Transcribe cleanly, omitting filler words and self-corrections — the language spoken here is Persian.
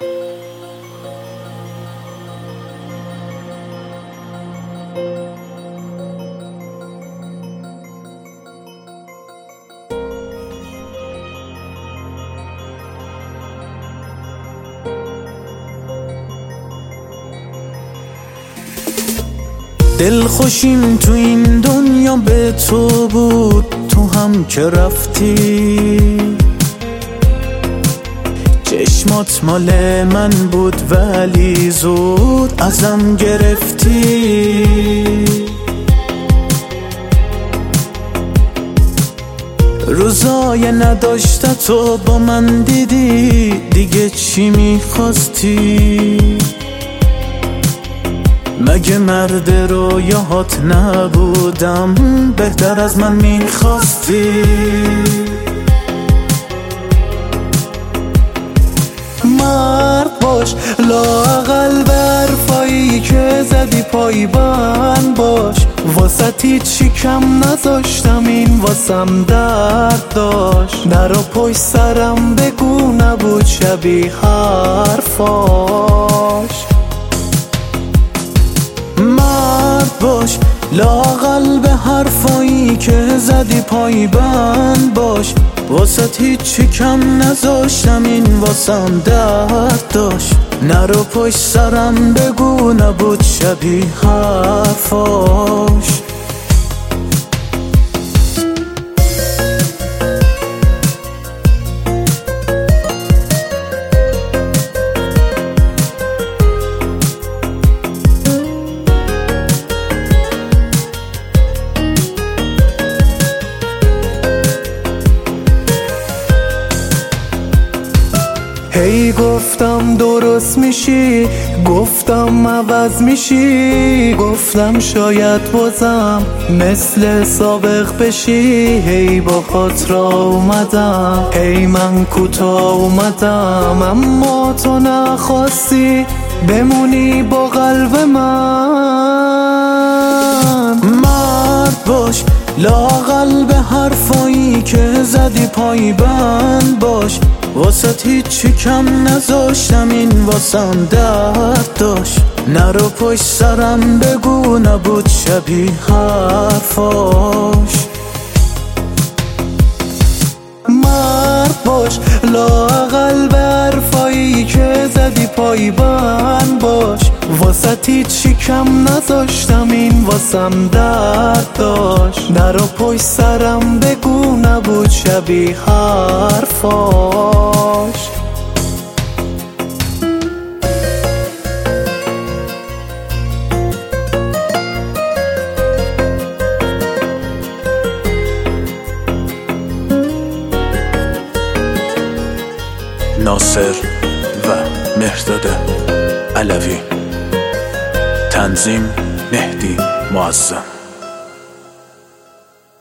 دلخوشیم تو این دنیا به تو بود، تو هم که رفتی. چشمات مال من بود ولی زود ازم گرفتی. روزای نداشته تو با من دیدی، دیگه چی میخواستی؟ مگه مرد رویاهات نبودم؟ بهتر از من میخواستی. مرد باش، لااقل به حرفایی که زدی پایبند باش. واسه هیچی کم نذاشتم، این واسم درد داشت. نرو پشت سرم بگو نبود شبیه حرفاش. مرد باش، لااقل به حرفایی که زدی پایبند باش. واسه هیچی کم نذاشتم، این واسم درد داشت. نرو پشت سرم بگو نبود شبیه حرفاش. هی گفتم درست میشی، گفتم عوض میشی، گفتم شاید بازم مثل سابق بشی. هی با خاطر اومدم، هی من کوتاه اومدم، اما تو نخواستی بمونی با قلب من. مرد باش، لااقل به حرفایی که زدی پایبند باش. واسه هیچی کم نذاشتم، این واسم درد داشت. نرو پشت سرم بگو نبود شبیه حرفاش. مرد باش، لااقل به حرفایی که زدی پایبند باش. واسه هیچی کم نذاشتم، این واسم درد داشت. نرو پشت سرم بگو نبود شبیه حرفاش. ناصر و مهرداد علوی، تنظیم مهدی معظم.